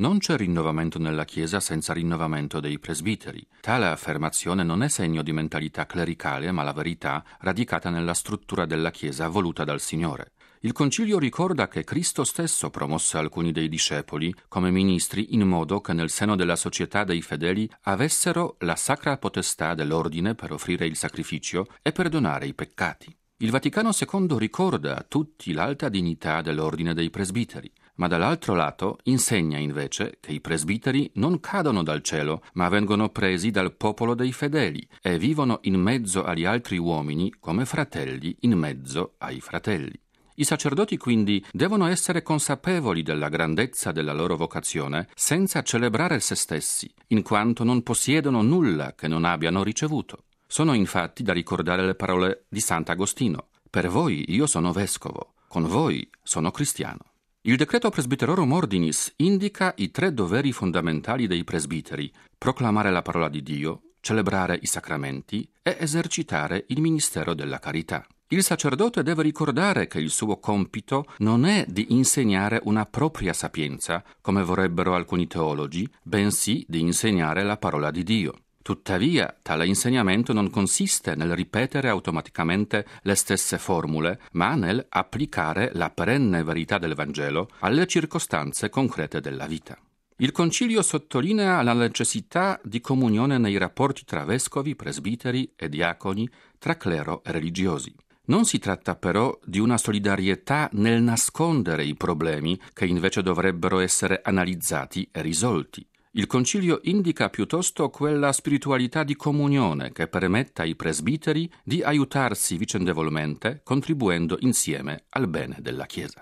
Non c'è rinnovamento nella Chiesa senza rinnovamento dei presbiteri. Tale affermazione non è segno di mentalità clericale, ma la verità radicata nella struttura della Chiesa voluta dal Signore. Il Concilio ricorda che Cristo stesso promosse alcuni dei discepoli come ministri in modo che nel seno della società dei fedeli avessero la sacra potestà dell'ordine per offrire il sacrificio e perdonare i peccati. Il Vaticano II ricorda a tutti l'alta dignità dell'ordine dei presbiteri, ma dall'altro lato insegna invece che i presbiteri non cadono dal cielo, ma vengono presi dal popolo dei fedeli e vivono in mezzo agli altri uomini come fratelli in mezzo ai fratelli. I sacerdoti quindi devono essere consapevoli della grandezza della loro vocazione senza celebrare se stessi, in quanto non possiedono nulla che non abbiano ricevuto. Sono infatti da ricordare le parole di Sant'Agostino: «Per voi io sono vescovo, con voi sono cristiano». Il decreto Presbyterorum Ordinis indica i 3 doveri fondamentali dei presbiteri: proclamare la parola di Dio, celebrare i sacramenti e esercitare il ministero della carità. Il sacerdote deve ricordare che il suo compito non è di insegnare una propria sapienza, come vorrebbero alcuni teologi, bensì di insegnare la parola di Dio. Tuttavia, tale insegnamento non consiste nel ripetere automaticamente le stesse formule, ma nel applicare la perenne verità del Vangelo alle circostanze concrete della vita. Il Concilio sottolinea la necessità di comunione nei rapporti tra vescovi, presbiteri e diaconi, tra clero e religiosi. Non si tratta però di una solidarietà nel nascondere i problemi che invece dovrebbero essere analizzati e risolti. Il Concilio indica piuttosto quella spiritualità di comunione che permetta ai presbiteri di aiutarsi vicendevolmente, contribuendo insieme al bene della Chiesa.